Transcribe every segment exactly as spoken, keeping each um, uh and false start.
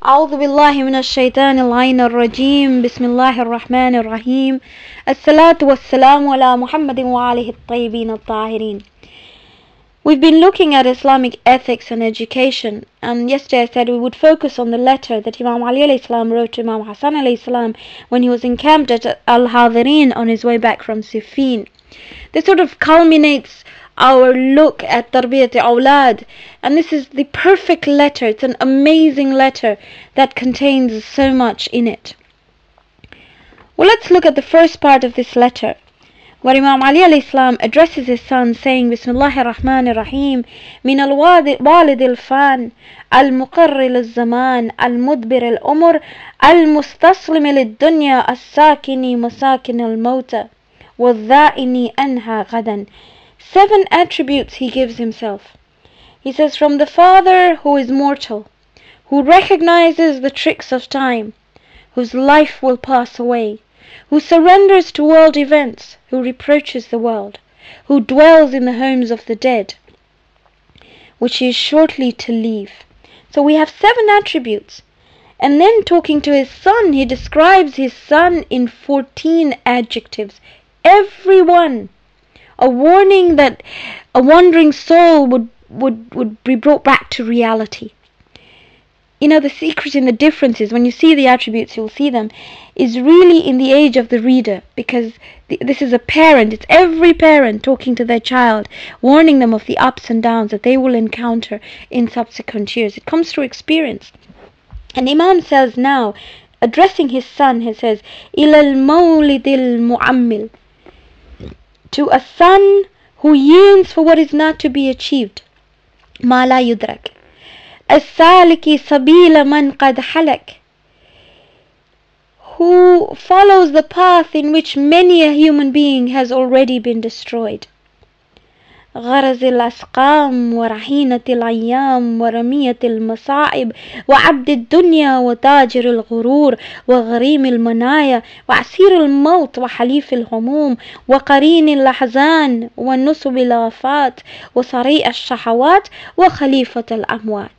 أعوذ بالله من الشيطان اللعين الرجيم بسم الله الرحمن الرحيم الصلاة والسلام على محمد وآله الطيبين الطاهرين. We've been looking at Islamic ethics and education, and yesterday I said we would focus on the letter that Imam Ali alayhi salam wrote to Imam Hassan alayhi salam when he was encamped at Al-Hadirin on his way back from Siffin. This sort of culminates our look at Tarbiyat Awlad, and this is the perfect letter. It's an amazing letter that contains so much in it. Well, let's look at the first part of this letter, where Imam Ali alayhi salam addresses his son saying, Bismillahir Rahmanir Rahim, Min al-walid al-fan, al-muqarri lil-zaman, al-mudbir al-umur, al-mustaslim lil-dunya, as-sakini masakin al-mawta, wal-dha'ini anha ghadan. Seven attributes he gives himself. He says, from the father who is mortal, who recognizes the tricks of time, whose life will pass away, who surrenders to world events, who reproaches the world, who dwells in the homes of the dead, which he is shortly to leave. So we have seven attributes. And then talking to his son, he describes his son in fourteen adjectives. Every one. A warning that a wandering soul would, would, would be brought back to reality. You know, the secret in the differences, when you see the attributes, you'll see them, is really in the age of the reader, because th this is a parent, it's every parent talking to their child, warning them of the ups and downs that they will encounter in subsequent years. It comes through experience. And Imam says now, addressing his son, he says, إِلَى الْمَوْلِدِ الْمُعَمِّلِ, to a son who yearns for what is not to be achieved, ما لا يدرك, السالك سبيل من قد حلك, who follows the path in which many a human being has already been destroyed. غرز الأسقام ورحينة الأيام ورمية المصائب وعبد الدنيا وتاجر الغرور وغريم المنايا وعسير الموت وحليف الهموم وقرين الأحزان ونصب الآفات وصريع الشهوات وخليفة الأموات.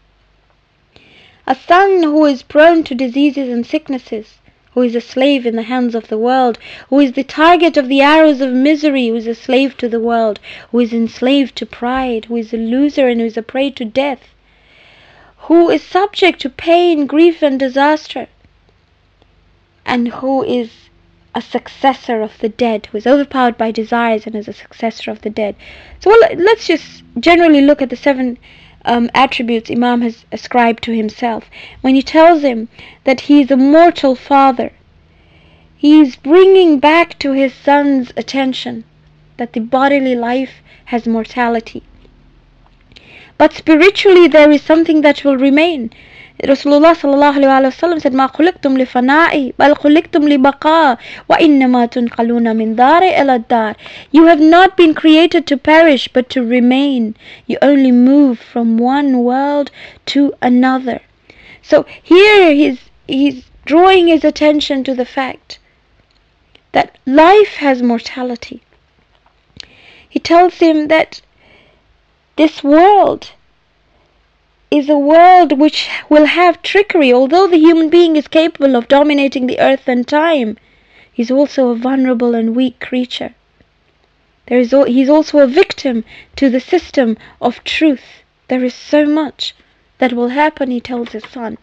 A son who is prone to diseases and sicknesses, who is a slave in the hands of the world, who is the target of the arrows of misery, who is a slave to the world, who is enslaved to pride, who is a loser and who is a prey to death, who is subject to pain, grief and disaster, and who is a successor of the dead, who is overpowered by desires and is a successor of the dead. So well, let's just generally look at the seven Um, attributes Imam has ascribed to himself. When he tells him that he is a mortal father, he is bringing back to his son's attention that the bodily life has mortality. But spiritually there is something that will remain. Rasulullah sallallahu alayhi wa sallam said, مَا خُلِقْتُمْ لِفَنَائِ بَلْ خُلِقْتُمْ لِبَقَاءِ وَإِنَّمَا تُنْقَلُونَ مِنْ دَارِ إِلَى الدَّارِ. You have not been created to perish, but to remain. You only move from one world to another. So here he's, he's drawing his attention to the fact that life has mortality. He tells him that this world is a world which will have trickery. Although the human being is capable of dominating the earth and time, he's also a vulnerable and weak creature. There is, he's also a victim to the system of truth. There is so much that will happen, he tells his son.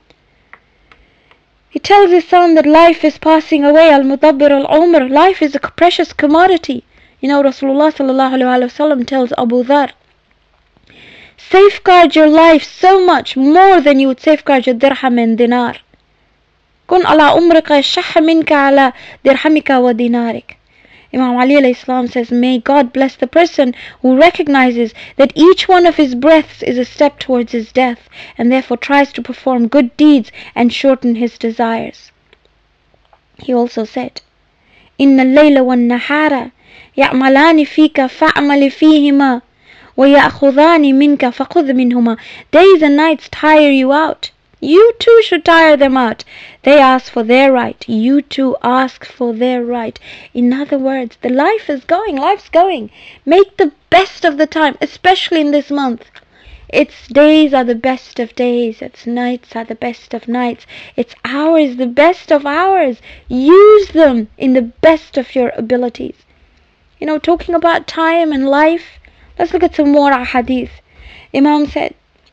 He tells his son that life is passing away. Al-Mudabbir al-Umr, life is a precious commodity. You know, Rasulullah sallallahu alayhi wa sallam tells Abu Dhar, safeguard your life so much more than you would safeguard your dirham and dinar. كن على عمرك الشح منك على درهمك ودينارك. Imam Ali alayhi salam says, may God bless the person who recognizes that each one of his breaths is a step towards his death, and therefore tries to perform good deeds and shorten his desires. He also said, إن الليل والنهار يعملان فيك فأعمل فيهما وَيَأْخُذَانِ مِنْكَ فَخُذْ مِنْهُمَا. Days and nights tire you out. You too should tire them out. They ask for their right. You too ask for their right. In other words, the life is going. Life's going. Make the best of the time, especially in this month. Its days are the best of days. Its nights are the best of nights. Its hours the best of hours. Use them in the best of your abilities. You know, talking about time and life, let's look at some more hadith. Imam said,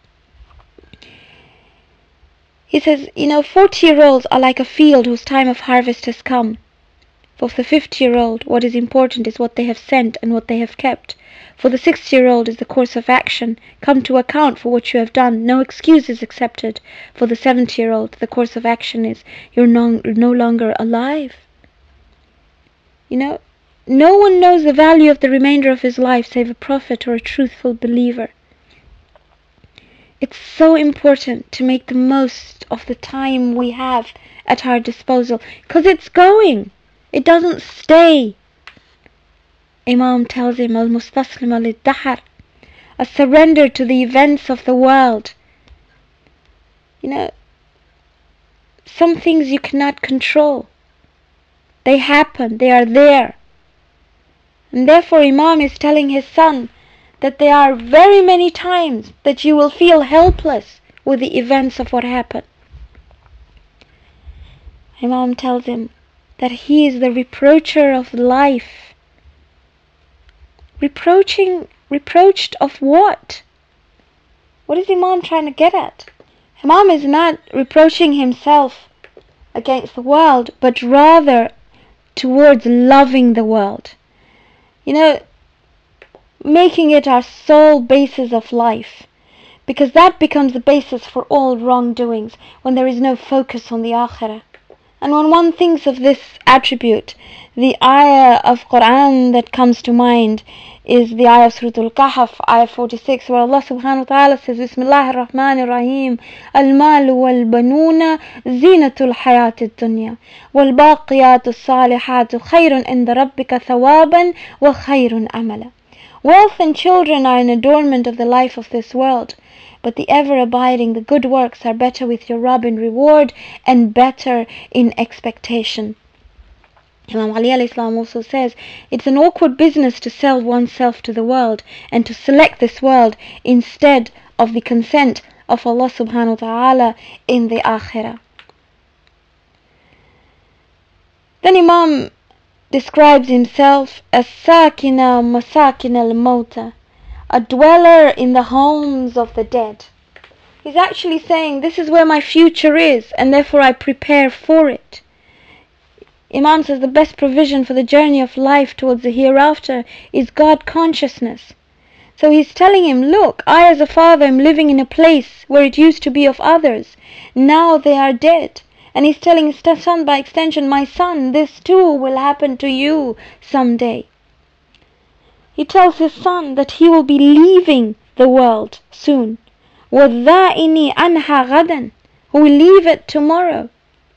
he says, you know, forty-year-olds are like a field whose time of harvest has come. For the fifty-year-old, what is important is what they have sent and what they have kept. For the sixty-year-old is the course of action. Come to account for what you have done. No excuse is accepted. For the seventy-year-old, the course of action is you're no, no longer alive. You know, no one knows the value of the remainder of his life save a prophet or a truthful believer. It's so important to make the most of the time we have at our disposal, because it's going. It doesn't stay. Imam tells him, Al-Mustaslim al-Dahar, a surrender to the events of the world. You know, some things you cannot control. They happen, they are there. And therefore Imam is telling his son that there are very many times that you will feel helpless with the events of what happened. Imam tells him that he is the reproacher of life. Reproaching, reproached of what? What is Imam trying to get at? Imam is not reproaching himself against the world, but rather towards loving the world. You know, making it our sole basis of life, because that becomes the basis for all wrongdoings when there is no focus on the akhirah. And when one thinks of this attribute, the ayah of Quran that comes to mind is the ayah of Surah Al-Kahf, ayah forty-six, where Allah subhanahu wa ta'ala says, Bismillahir Rahmanir Rahim, Al-Malu wal-Banuna Zinatul Hayatid Dunya, Wal-Baqiyatu Salihatu Khayrun Inda Rabbika Thawaban Wa Khayrun Amala. Wealth and children are an adornment of the life of this world, but the ever-abiding, the good works are better with your Rabb in reward and better in expectation. Imam Ali alayhi salam also says, it's an awkward business to sell oneself to the world and to select this world instead of the consent of Allah subhanahu wa ta'ala in the akhirah. Then Imam describes himself as Sakina Masakin al-Mauta, a dweller in the homes of the dead. He's actually saying, this is where my future is, and therefore I prepare for it. Imam says the best provision for the journey of life towards the hereafter is God consciousness. So he's telling him, look, I as a father am living in a place where it used to be of others. Now they are dead. And he's telling his son, by extension, my son, this too will happen to you someday. He tells his son that he will be leaving the world soon. وَالذَّائِنِ عَنْهَا غَدًا, who will leave it tomorrow.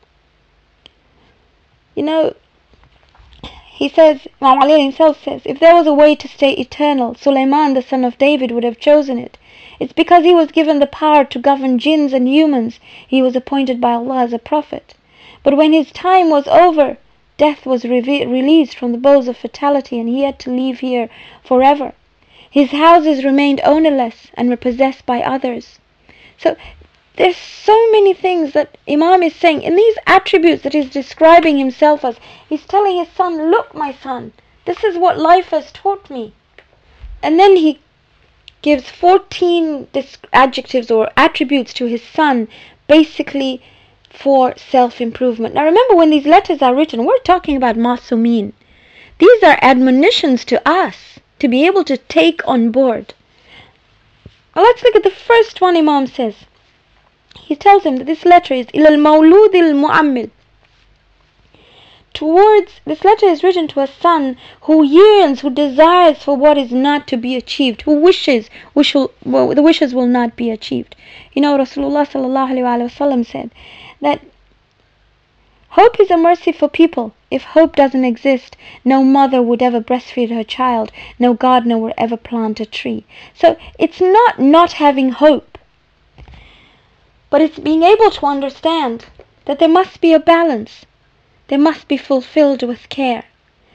You know, he says, Imam Ali himself says, if there was a way to stay eternal, Sulaiman, the son of David, would have chosen it. It's because he was given the power to govern jinns and humans. He was appointed by Allah as a prophet. But when his time was over, death was re- released from the bowls of fatality and he had to leave here forever. His houses remained ownerless and were possessed by others. So there's so many things that Imam is saying. In these attributes that he's describing himself as, he's telling his son, look my son, this is what life has taught me. And then he gives fourteen adjectives or attributes to his son, basically for self-improvement. Now remember, when these letters are written, we're talking about Masumin. These are admonitions to us to be able to take on board. Now let's look at the first one Imam says. He tells him that this letter is إِلَى الْمَوْلُودِ الْمُعَمِّلِ. Towards, this letter is written to a son who yearns, who desires for what is not to be achieved, who wishes, wish will, well, the wishes will not be achieved. You know, Rasulullah sallallahu alaihi wasallam said that hope is a mercy for people. If hope doesn't exist, no mother would ever breastfeed her child, no gardener would ever plant a tree. So it's not not having hope, but it's being able to understand that there must be a balance. They must be fulfilled with care.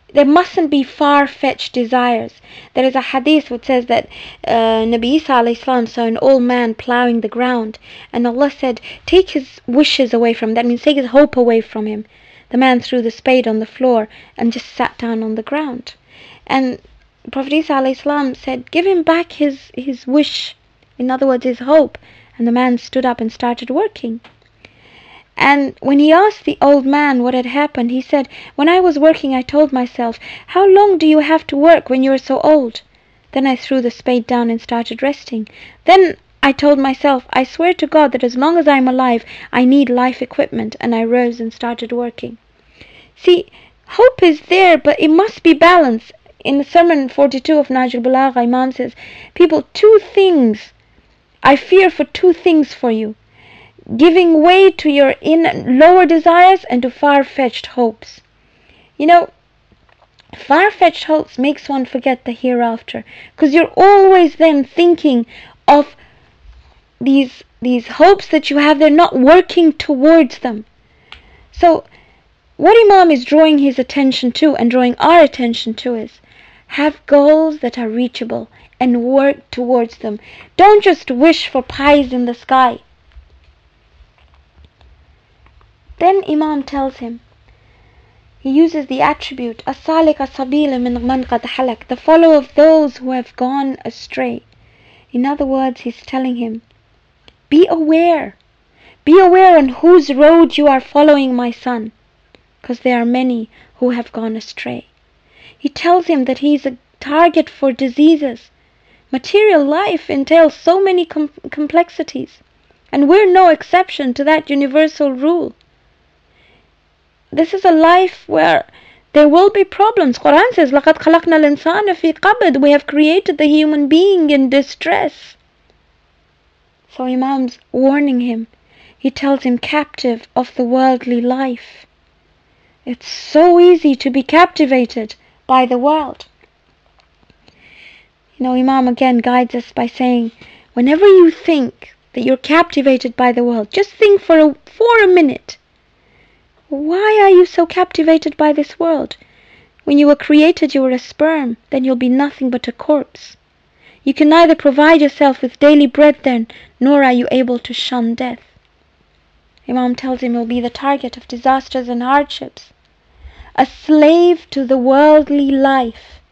there mustn't be far-fetched desires. There is a hadith which says that uh, Nabi Isa alayhi salam saw an old man plowing the ground, and Allah said, take his wishes away from him. That means take his hope away from him. The man threw the spade on the floor and just sat down on the ground. And Prophet Isa alayhi salam said, give him back his, his wish, in other words his hope. And the man stood up and started working. And when he asked the old man what had happened, he said, when I was working I told myself, how long do you have to work when you are so old? Then I threw the spade down and started resting. Then I told myself, I swear to God that as long as I am alive, I need life equipment, and I rose and started working. See, hope is there, but it must be balanced. In the Sermon forty-two of Nahj al-Balagha, Imam says, people, two things, I fear for two things for you. Giving way to your in lower desires and to far-fetched hopes. You know, far-fetched hopes makes one forget the hereafter, because you're always then thinking of these these hopes that you have. They're not working towards them. So what Imam is drawing his attention to and drawing our attention to is, have goals that are reachable and work towards them. Don't just wish for pies in the sky. Then Imam tells him, he uses the attribute as-salik as-sabila min man qad halak, the follower of those who have gone astray. In other words, he's telling him, be aware. Be aware on whose road you are following, my son, because there are many who have gone astray. He tells him that he is a target for diseases. Material life entails so many com complexities, and we're no exception to that universal rule. This is a life where there will be problems. Quran says, لَقَدْ خَلَقْنَا الْإِنسَانَ فِي قَبْضٍ, we have created the human being in distress. So Imam's warning him. He tells him, captive of the worldly life. It's so easy to be captivated by the world. You know, Imam again guides us by saying, whenever you think that you're captivated by the world, just think for a, for a minute. Why are you so captivated by this world? When you were created, you were a sperm. Then you'll be nothing but a corpse. You can neither provide yourself with daily bread then, nor are you able to shun death. Imam tells him you'll be the target of disasters and hardships. A slave to the worldly life.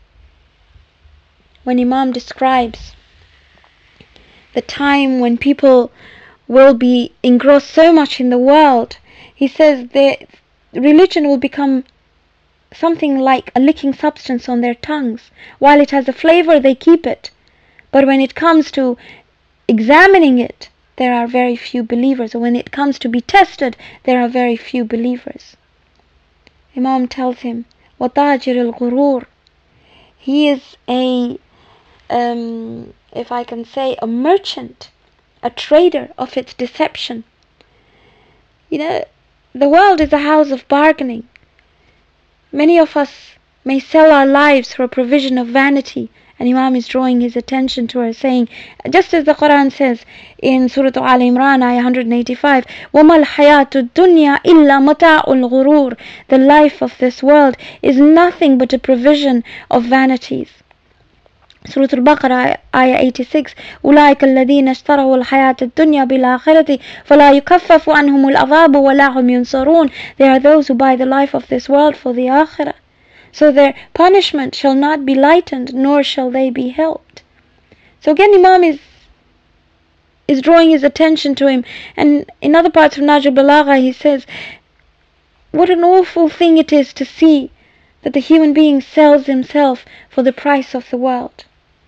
When Imam describes the time when people will be engrossed so much in the world, he says their religion will become something like a licking substance on their tongues. While it has a flavor, they keep it. But when it comes to examining it, there are very few believers. Or when it comes to be tested, there are very few believers. Imam tells him, وَتَاجِرِ الْغُرُورِ, he is a, um, if I can say, a merchant, a trader of its deception. You know, the world is a house of bargaining. Many of us may sell our lives for a provision of vanity, and Imam is drawing his attention to her, saying, just as the Quran says in Surah Al Imran, ayah one eighty-five, وَمَا الْحَيَاةُ الدُّنْيَا إِلَّا مَتَاعُ الْغُرُورِ, the life of this world is nothing but a provision of vanities. Surah Al-Baqarah, ayah eighty-six, أُولَٰئِكَ الَّذِينَ اشْتَرَوُا الْحَيَاةَ الدُّنْيَا بِالْآخِرَةِ فَلَا يُكَفَّفُ عَنْهُمُ الْعَذَابُ وَلَا هُمْ يُنصَرُونَ. They are those who buy the life of this world for the akhirah. So their punishment shall not be lightened, nor shall they be helped. So again, Imam is is drawing his attention to him. And in other parts of Nahj al-Balagha, he says, what an awful thing it is to see that the human being sells himself for the price of the world.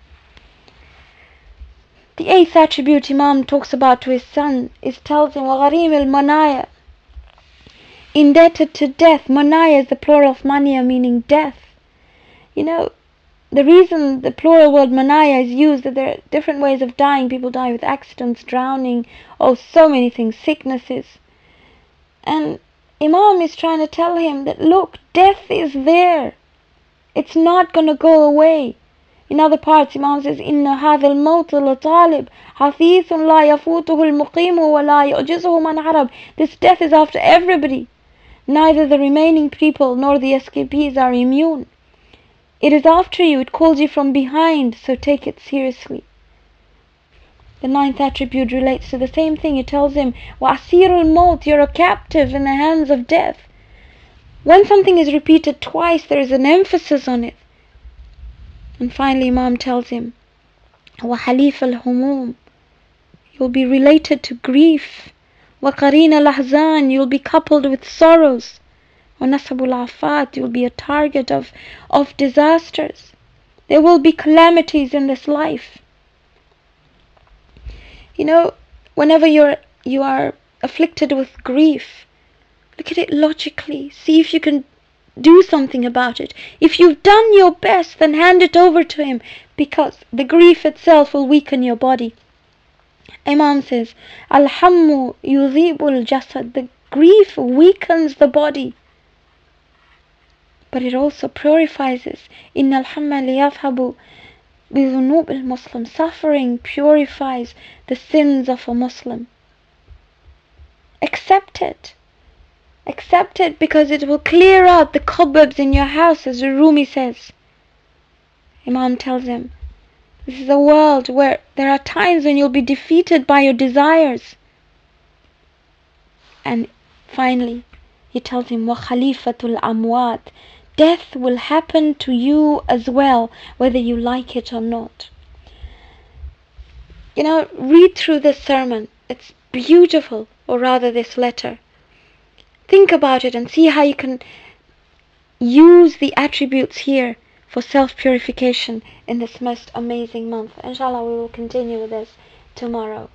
The eighth attribute Imam talks about to his son is tells him, وَغَرِيمِ الْمَنَايَ, indebted to death. Manaya is the plural of mania, meaning death. You know, the reason the plural word manaya is used, that there are different ways of dying. People die with accidents, drowning, oh, so many things, sicknesses. And Imam is trying to tell him that, look, death is there. It's not going to go away. In other parts, Imam says, إِنَّ هَذَا الْمَوْتَ لَطَالِبٌ حَثِيثٌ لَا يَفُوتُهُ الْمُقِيمُ وَلَا يُعْجِزُهُ مَنْ عَرَبَ. This death is after everybody. Neither the remaining people nor the escapees are immune. It is after you, it calls you from behind, so take it seriously. The ninth attribute relates to the same thing. It tells him, وَأَسِيرُ الْمَوْتِ, you're a captive in the hands of death. When something is repeated twice, there is an emphasis on it. And finally, Imam tells him, وَحَلِيفَ الْهُمُومِ, you'll be related to grief. وَقَرِينَ الْأَحْزَانِ, you'll be coupled with sorrows. وَنَسَبُ الْعَفَاتِ, you'll be a target of, of disasters. There will be calamities in this life. You know, whenever you're, you are afflicted with grief, look at it logically. See if you can do something about it. If you've done your best, then hand it over to him, because the grief itself will weaken your body. Imam says, Al-hammu yudhibul jasad, the grief weakens the body, but it also purifies us. Inna al-hamma liyadhhabu bidhunub al-Muslim, suffering purifies the sins of a Muslim. Accept it. Accept it, because it will clear out the cobwebs in your house, as Rumi says. Imam tells him, this is a world where there are times when you'll be defeated by your desires. And finally, he tells him, وَخَلِيفَةُ الْأَمْوَاتِ, death will happen to you as well, whether you like it or not. You know, read through this sermon. It's beautiful, or rather this letter. Think about it and see how you can use the attributes here for self-purification in this most amazing month. Inshallah, we will continue with this tomorrow.